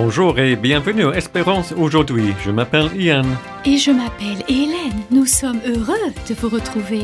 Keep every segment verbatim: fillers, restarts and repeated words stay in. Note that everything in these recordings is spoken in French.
Bonjour et bienvenue à Espérance aujourd'hui. Je m'appelle Ian. Et je m'appelle Hélène. Nous sommes heureux de vous retrouver.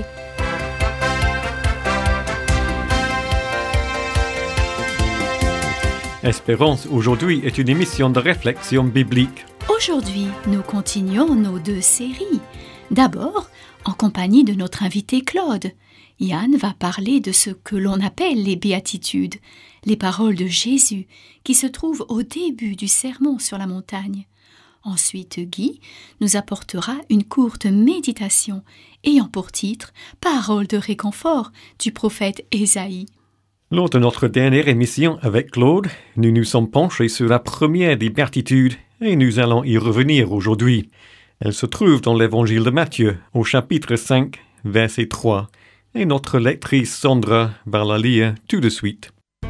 Espérance aujourd'hui est une émission de réflexion biblique. Aujourd'hui, nous continuons nos deux séries. D'abord, en compagnie de notre invité Claude. Yann va parler de ce que l'on appelle les béatitudes, les paroles de Jésus qui se trouvent au début du sermon sur la montagne. Ensuite, Guy nous apportera une courte méditation ayant pour titre « Paroles de réconfort » du prophète Ésaïe. Lors de notre dernière émission avec Claude, nous nous sommes penchés sur la première des béatitudes et nous allons y revenir aujourd'hui. Elle se trouve dans l'évangile de Matthieu, au chapitre cinq, verset trois. Et notre lectrice Sandra va la lire tout de suite.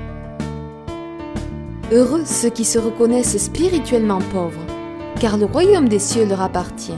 Heureux ceux qui se reconnaissent spirituellement pauvres, car le royaume des cieux leur appartient.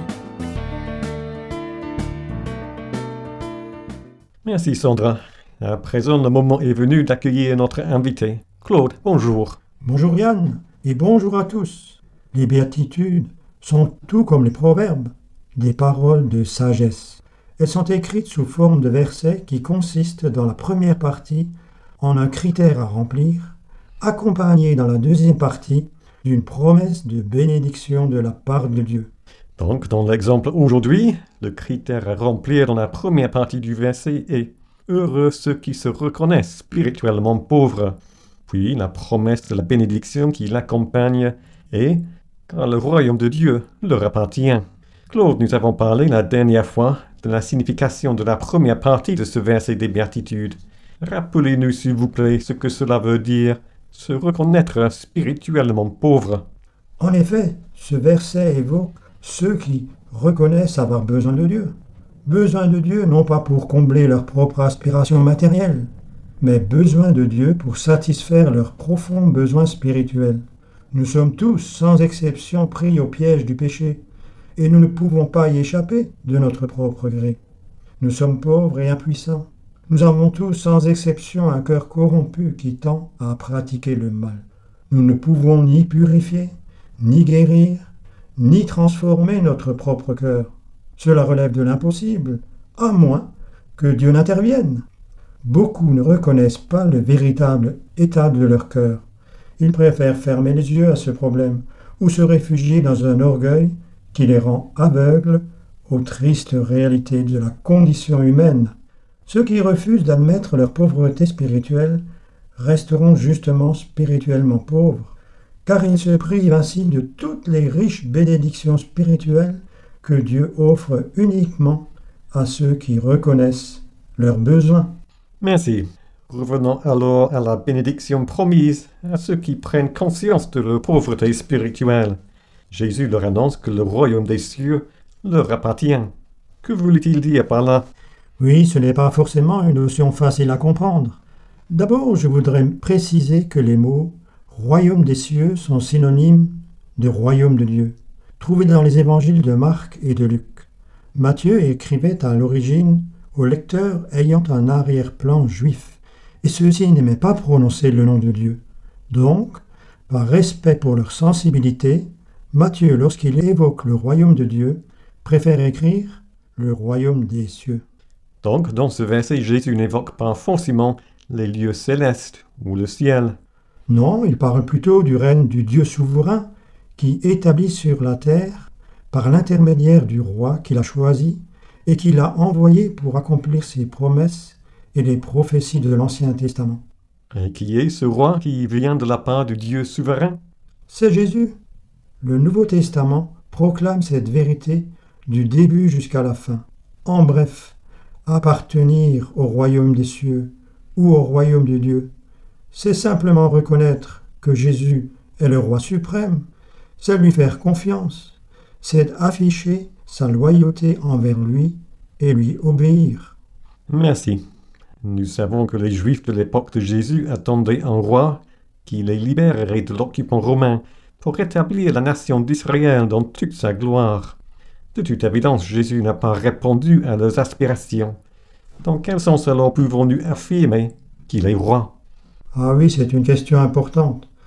Merci Sandra. À présent, le moment est venu d'accueillir notre invité. Claude, bonjour. Bonjour Yann, et bonjour à tous. Les béatitudes sont tout comme les proverbes, des paroles de sagesse. Elles sont écrites sous forme de versets qui consistent dans la première partie en un critère à remplir, accompagné dans la deuxième partie d'une promesse de bénédiction de la part de Dieu. Donc, dans l'exemple aujourd'hui, le critère à remplir dans la première partie du verset est « Heureux ceux qui se reconnaissent spirituellement pauvres ». Puis la promesse de la bénédiction qui l'accompagne est « Car le royaume de Dieu leur appartient ». Claude, nous avons parlé la dernière fois de la signification de la première partie de ce verset des béatitudes. Rappelez-nous, s'il vous plaît, ce que cela veut dire, se reconnaître spirituellement pauvre. En effet, ce verset évoque ceux qui reconnaissent avoir besoin de Dieu. Besoin de Dieu non pas pour combler leurs propres aspirations matérielles, mais besoin de Dieu pour satisfaire leurs profonds besoins spirituels. Nous sommes tous, sans exception, pris au piège du péché. Et nous ne pouvons pas y échapper de notre propre gré. Nous sommes pauvres et impuissants. Nous avons tous, sans exception, un cœur corrompu qui tend à pratiquer le mal. Nous ne pouvons ni purifier, ni guérir, ni transformer notre propre cœur. Cela relève de l'impossible, à moins que Dieu n'intervienne. Beaucoup ne reconnaissent pas le véritable état de leur cœur. Ils préfèrent fermer les yeux à ce problème ou se réfugier dans un orgueil qui les rend aveugles aux tristes réalités de la condition humaine. Ceux qui refusent d'admettre leur pauvreté spirituelle resteront justement spirituellement pauvres, car ils se privent ainsi de toutes les riches bénédictions spirituelles que Dieu offre uniquement à ceux qui reconnaissent leurs besoins. Merci. Revenons alors à la bénédiction promise à ceux qui prennent conscience de leur pauvreté spirituelle. Jésus leur annonce que le royaume des cieux leur appartient. Que voulait-il dire par là? Oui, ce n'est pas forcément une notion facile à comprendre. D'abord, je voudrais préciser que les mots « royaume des cieux » sont synonymes de « royaume de Dieu », trouvés dans les évangiles de Marc et de Luc. Matthieu écrivait à l'origine aux lecteurs ayant un arrière-plan juif, et ceux-ci n'aimaient pas prononcer le nom de Dieu. Donc, par respect pour leur sensibilité, Matthieu, lorsqu'il évoque le royaume de Dieu, préfère écrire « le royaume des cieux ». Donc, dans ce verset, Jésus n'évoque pas forcément les lieux célestes ou le ciel. Non, il parle plutôt du règne du Dieu souverain qui établit sur la terre par l'intermédiaire du roi qu'il a choisi et qu'il a envoyé pour accomplir ses promesses et les prophéties de l'Ancien Testament. Et qui est ce roi qui vient de la part du Dieu souverain? C'est Jésus. Le Nouveau Testament proclame cette vérité du début jusqu'à la fin. En bref, appartenir au royaume des cieux ou au royaume de Dieu, c'est simplement reconnaître que Jésus est le roi suprême, c'est lui faire confiance, c'est afficher sa loyauté envers lui et lui obéir. Merci. Nous savons que les Juifs de l'époque de Jésus attendaient un roi qui les libérerait de l'occupant romain pour rétablir la nation d'Israël dans toute sa gloire. De toute évidence, Jésus n'a pas répondu à leurs aspirations. Dans quel sens alors pouvons-nous affirmer qu'il est roi? Ah oui, c'est une question importante.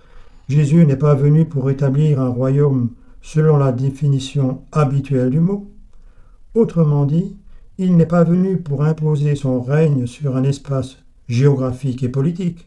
Jésus n'est pas venu pour établir un royaume selon la définition habituelle du mot. Autrement dit, il n'est pas venu pour imposer son règne sur un espace géographique et politique.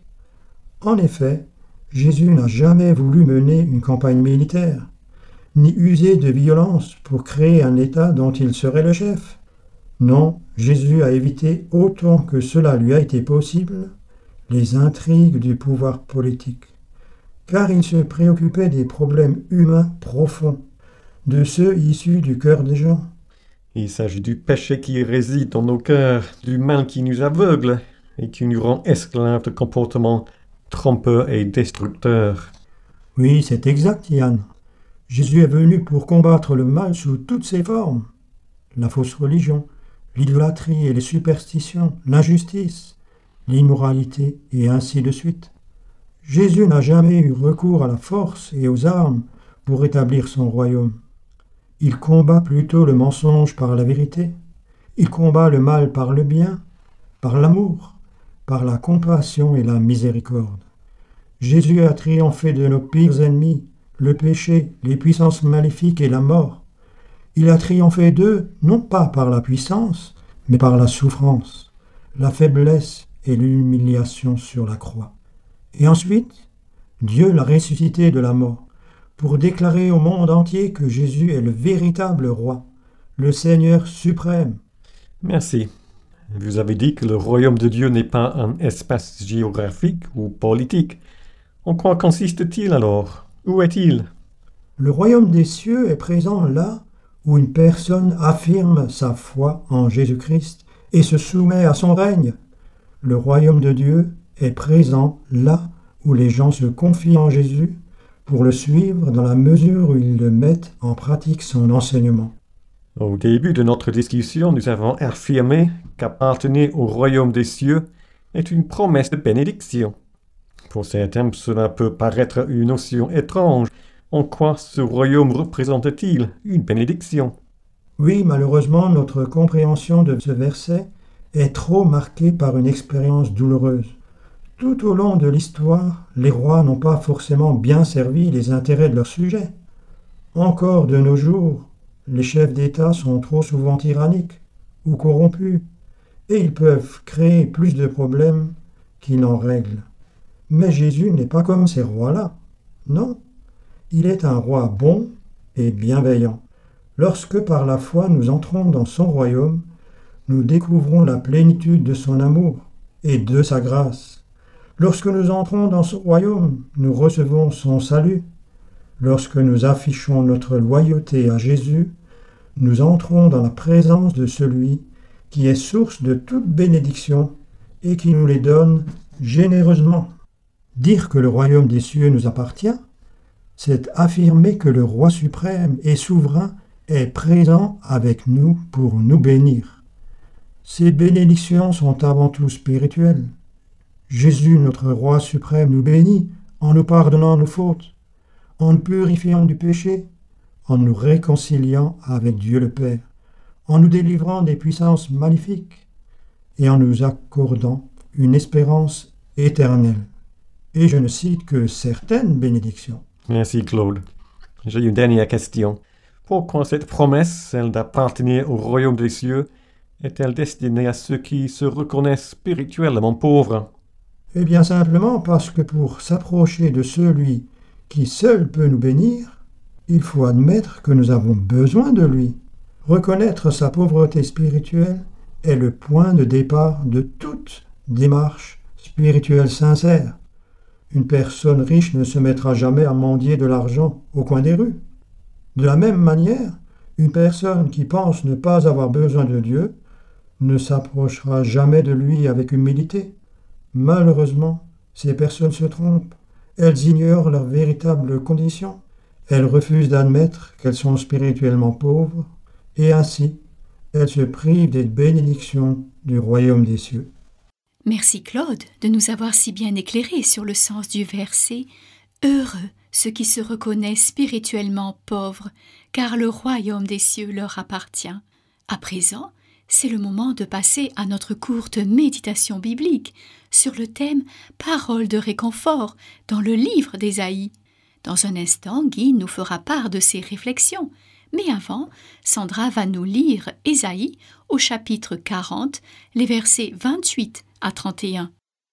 En effet, Jésus n'a jamais voulu mener une campagne militaire, ni user de violence pour créer un État dont il serait le chef. Non, Jésus a évité autant que cela lui a été possible les intrigues du pouvoir politique, car il se préoccupait des problèmes humains profonds, de ceux issus du cœur des gens. Il s'agit du péché qui réside dans nos cœurs, du mal qui nous aveugle et qui nous rend esclaves de comportements trompeurs et destructeurs. Oui, c'est exact, Yann. Jésus est venu pour combattre le mal sous toutes ses formes. La fausse religion, l'idolâtrie et les superstitions, l'injustice, l'immoralité et ainsi de suite. Jésus n'a jamais eu recours à la force et aux armes pour établir son royaume. Il combat plutôt le mensonge par la vérité. Il combat le mal par le bien, par l'amour, par la compassion et la miséricorde. Jésus a triomphé de nos pires ennemis, le péché, les puissances maléfiques et la mort. Il a triomphé d'eux, non pas par la puissance, mais par la souffrance, la faiblesse et l'humiliation sur la croix. Et ensuite, Dieu l'a ressuscité de la mort, pour déclarer au monde entier que Jésus est le véritable roi, le Seigneur suprême. Merci. Vous avez dit que le royaume de Dieu n'est pas un espace géographique ou politique. En quoi consiste-t-il alors? Où est-il? Le royaume des cieux est présent là où une personne affirme sa foi en Jésus-Christ et se soumet à son règne. Le royaume de Dieu est présent là où les gens se confient en Jésus pour le suivre dans la mesure où ils le mettent en pratique son enseignement. Au début de notre discussion, nous avons affirmé qu'appartenir au royaume des cieux est une promesse de bénédiction. Pour certains, cela peut paraître une notion étrange. En quoi ce royaume représente-t-il une bénédiction? Oui, malheureusement, notre compréhension de ce verset est trop marquée par une expérience douloureuse. Tout au long de l'histoire, les rois n'ont pas forcément bien servi les intérêts de leurs sujets. Encore de nos jours, les chefs d'État sont trop souvent tyranniques ou corrompus, et ils peuvent créer plus de problèmes qu'ils n'en règlent. Mais Jésus n'est pas comme ces rois-là. Non, il est un roi bon et bienveillant. Lorsque par la foi nous entrons dans son royaume, nous découvrons la plénitude de son amour et de sa grâce. Lorsque nous entrons dans son royaume, nous recevons son salut. Lorsque nous affichons notre loyauté à Jésus, nous entrons dans la présence de celui qui est source de toute bénédiction et qui nous les donne généreusement. Dire que le royaume des cieux nous appartient, c'est affirmer que le roi suprême et souverain est présent avec nous pour nous bénir. Ces bénédictions sont avant tout spirituelles. Jésus, notre roi suprême, nous bénit en nous pardonnant nos fautes, en nous purifiant du péché, en nous réconciliant avec Dieu le Père, en nous délivrant des puissances maléfiques et en nous accordant une espérance éternelle. Et je ne cite que certaines bénédictions. Merci Claude. J'ai une dernière question. Pourquoi cette promesse, celle d'appartenir au royaume des cieux, est-elle destinée à ceux qui se reconnaissent spirituellement pauvres? Eh bien simplement parce que pour s'approcher de celui qui seul peut nous bénir, il faut admettre que nous avons besoin de lui. Reconnaître sa pauvreté spirituelle est le point de départ de toute démarche spirituelle sincère. Une personne riche ne se mettra jamais à mendier de l'argent au coin des rues. De la même manière, une personne qui pense ne pas avoir besoin de Dieu ne s'approchera jamais de lui avec humilité. Malheureusement, ces personnes se trompent. Elles ignorent leurs véritables conditions. Elles refusent d'admettre qu'elles sont spirituellement pauvres, et ainsi, elles se privent des bénédictions du royaume des cieux. Merci Claude de nous avoir si bien éclairés sur le sens du verset « Heureux ceux qui se reconnaissent spirituellement pauvres, car le royaume des cieux leur appartient. » À présent, c'est le moment de passer à notre courte méditation biblique sur le thème « Paroles de réconfort » dans le livre d'Ésaïe. Dans un instant, Guy nous fera part de ses réflexions. Mais avant, Sandra va nous lire Ésaïe au chapitre quarante, les versets vingt-huit à trente et un.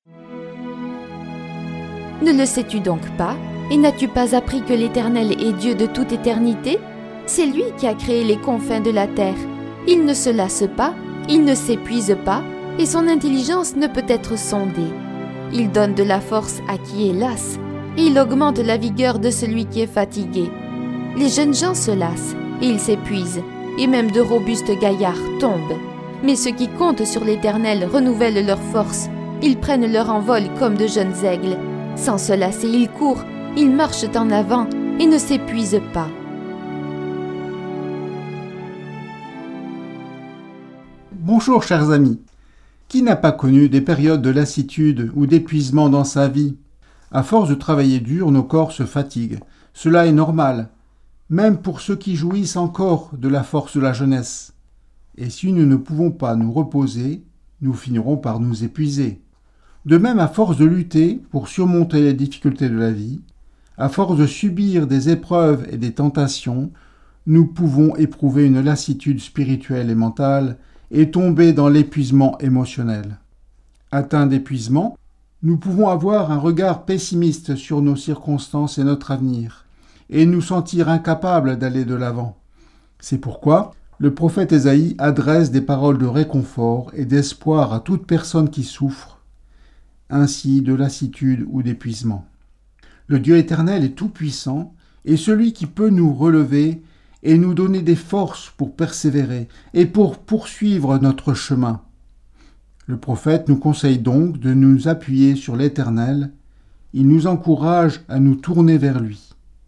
Ne le sais-tu donc pas? Et n'as-tu pas appris que l'Éternel est Dieu de toute éternité? C'est lui qui a créé les confins de la terre. Il ne se lasse pas, il ne s'épuise pas, et son intelligence ne peut être sondée. Il donne de la force à qui est las, et il augmente la vigueur de celui qui est fatigué. Les jeunes gens se lassent, et ils s'épuisent, et même de robustes gaillards tombent. Mais ceux qui comptent sur l'Éternel renouvellent leur force. Ils prennent leur envol comme de jeunes aigles. Sans se lasser, ils courent, ils marchent en avant et ne s'épuisent pas. Bonjour chers amis. Qui n'a pas connu des périodes de lassitude ou d'épuisement dans sa vie? À force de travailler dur, nos corps se fatiguent. Cela est normal, même pour ceux qui jouissent encore de la force de la jeunesse. Et si nous ne pouvons pas nous reposer, nous finirons par nous épuiser. De même, à force de lutter pour surmonter les difficultés de la vie, à force de subir des épreuves et des tentations, nous pouvons éprouver une lassitude spirituelle et mentale et tomber dans l'épuisement émotionnel. Atteints d'épuisement, nous pouvons avoir un regard pessimiste sur nos circonstances et notre avenir, et nous sentir incapables d'aller de l'avant. C'est pourquoi le prophète Ésaïe adresse des paroles de réconfort et d'espoir à toute personne qui souffre, ainsi de lassitude ou d'épuisement. Le Dieu éternel est tout-puissant et celui qui peut nous relever et nous donner des forces pour persévérer et pour poursuivre notre chemin. Le prophète nous conseille donc de nous appuyer sur l'Éternel. Il nous encourage à nous tourner vers lui,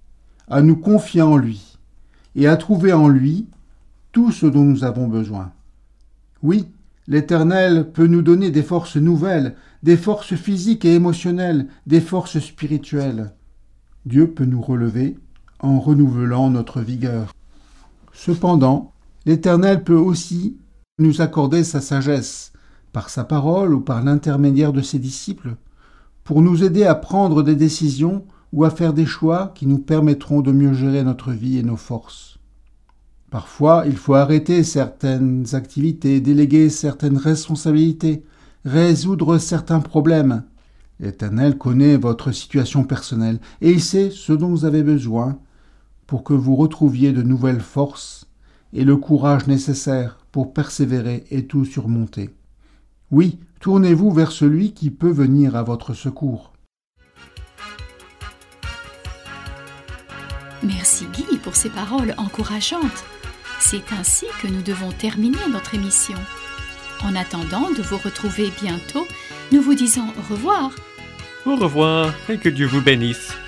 à nous confier en lui et à trouver en lui tout ce dont nous avons besoin. Oui, l'Éternel peut nous donner des forces nouvelles, des forces physiques et émotionnelles, des forces spirituelles. Dieu peut nous relever en renouvelant notre vigueur. Cependant, l'Éternel peut aussi nous accorder sa sagesse, par sa parole ou par l'intermédiaire de ses disciples, pour nous aider à prendre des décisions ou à faire des choix qui nous permettront de mieux gérer notre vie et nos forces. Parfois, il faut arrêter certaines activités, déléguer certaines responsabilités, résoudre certains problèmes. L'Éternel connaît votre situation personnelle et il sait ce dont vous avez besoin pour que vous retrouviez de nouvelles forces et le courage nécessaire pour persévérer et tout surmonter. Oui, tournez-vous vers celui qui peut venir à votre secours. Merci Guy pour ces paroles encourageantes. C'est ainsi que nous devons terminer notre émission. En attendant de vous retrouver bientôt, nous vous disons au revoir. Au revoir et que Dieu vous bénisse.